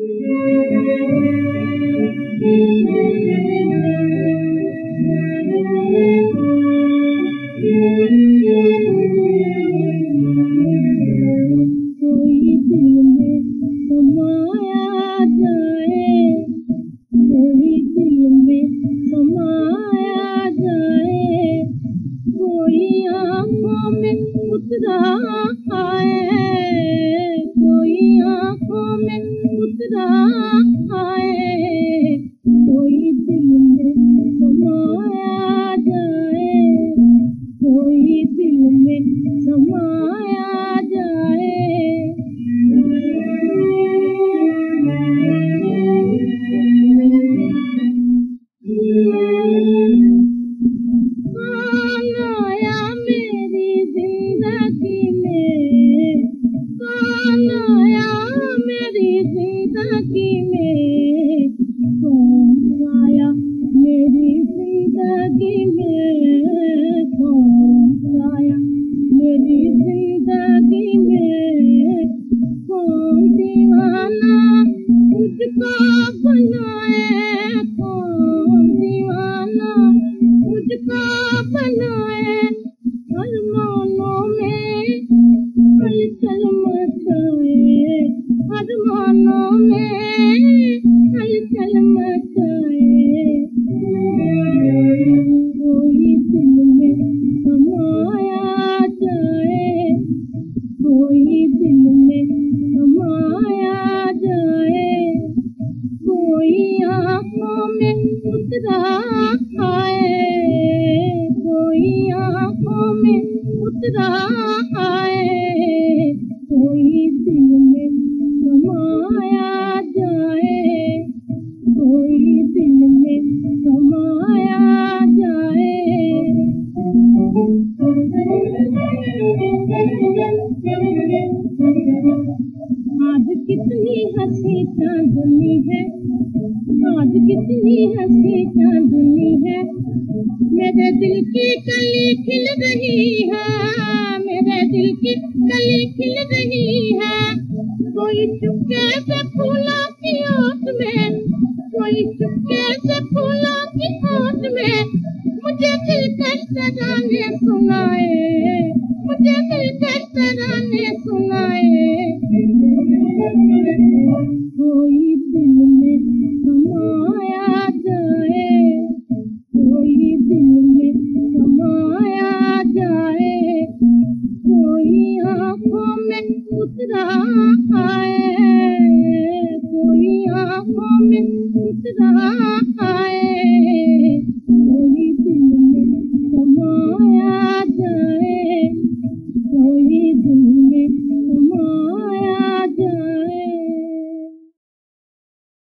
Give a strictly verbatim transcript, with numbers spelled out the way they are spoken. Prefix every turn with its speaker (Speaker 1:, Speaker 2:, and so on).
Speaker 1: आज कितनी हंसी चांदनी है, आज कितनी हंसी चांदनी है, मेरे दिल की कली खिल रही है, मेरे दिल की कली खिल रही है। कोई चुपके से फूलों की ओट में, कोई चुपके से फूलों की ओट में मुझे दिलकश तराने सुनाए, मुझे दिलकश तराने सुनाए। कोई दिल में समाया जाए, कोई दिल में समाया जाए, कोई आँखों में उतरा आए, कोई आँखों में उतरा आए।